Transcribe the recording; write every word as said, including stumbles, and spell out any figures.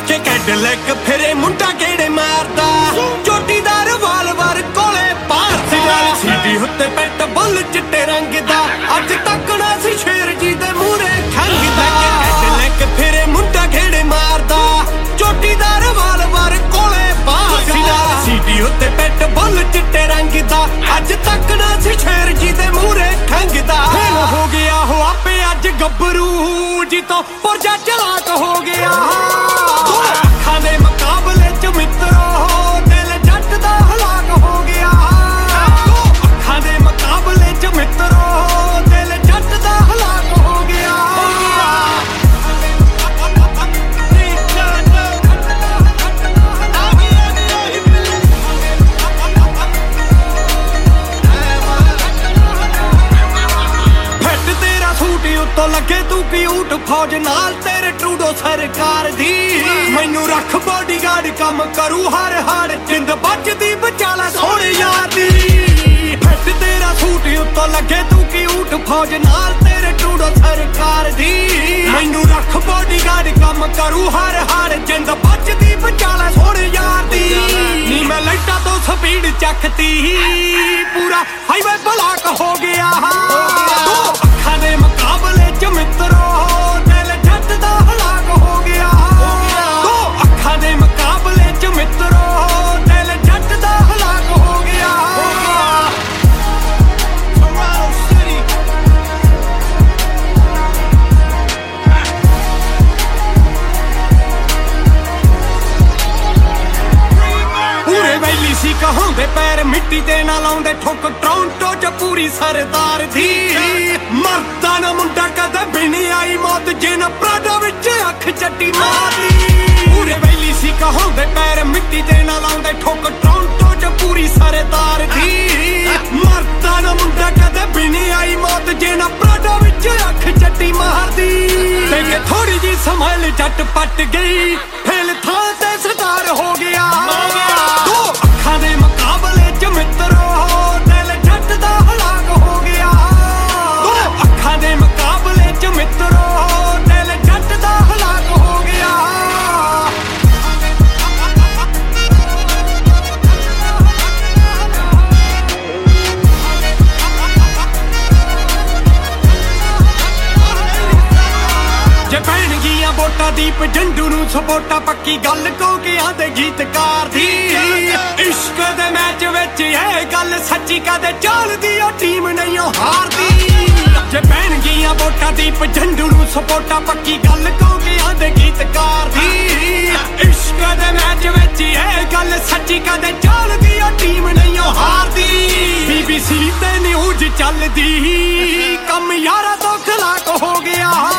के कैडलैक फिरे मुंडा गेड़े मारदा चोटीदार वाल-वार कोले पारदा सीधी उत्ते पेट बुल चिट्टे रंग दा अज तकना सी शेर जी दे मूहरे खंगदा कैडलैक फिरे मुंडा गेड़े मारदा चोटीदार वाल-वार कोले पारदा सीधी उत्ते पेट बुल चिट्टे रंग दा अज तकना सी शेर जी दे मूहरे खंगदा हो गया हो आपे अज गब्बरू जी तो पुरजा चलाक हो गया अखां दे मुकाबले च मित्रो दिल जट दा हलाक हो गया अखां दे मुकाबले च मित्रो दिल जट दा हलाक हो गया फिट तेरा सूट उत्तों लगे तू क्यूट फौज नाल तेरे ट्रूडो सरकार दी मैनू रख बॉडीगार्ड कम करू हर हर जिंद बचदी बचाला सोने यार दी फिट तेरा सूट उत्तों लगे तू क्यूट फौज नाल तेरे ट्रूडो सरकार दी मैनू रख बॉडीगार्ड कम करू हर हर जिंद बचदी बचाला सोने यार दी नी मैं लाइटा तो स्पीड चकती पूरा हाईवे ब्लॉक हो गया अखां दे मुकाबले च मित्रो दिल जट दा हलाक हो गया दो अखां दे मुकाबले च मित्रो दिल जट दा हलाक हो गया पूरे वैली सी कहांदे पैर मिट्टी ते ना लाउंदे ठोक टोरंटो च पूरी सरदार थी मरदा ना मुंडा कदे भी नहीं आई मौत जिन प्राडो विच अख चट्टी मारदी पूरे वैली सी कहांदे पैर मिट्टी ते ना लाउंदे ठोक टोरंटो च पूरी सरदार थी मरदा ना मुंडा कदे भी नहीं आई मौत जिन प्राडो विच अख चट्टी मारदी ते थोड़ी जी संभल जट पट गई फेल थां ते सरदार हो गया दो अखां दे मुकाबले च मित्रो दिल जट दा हलाक हो गया दो अखां दे मुकाबले च मित्रो दिल जट दा हलाक हो गया जे पैण गईयां वोटां दीप जंडू नूं सपोर्टा पक्की गल को के आंदे गीतकार दी इश्क दे मैच विच इह गल सच्ची कदे चलदी ओ टीम नहीं हारदी जे पैण गईयां वोटां दीप जंडू नूं सपोर्टा पक्की गल को के आंदे गीतकार दी इश्क दे मैच विच इह गल सच्ची कदे चलदी ओ टीम नहीं हारदी बीबीसी ते न्यूज़ चलदी कम यारा तो खलाक हो गया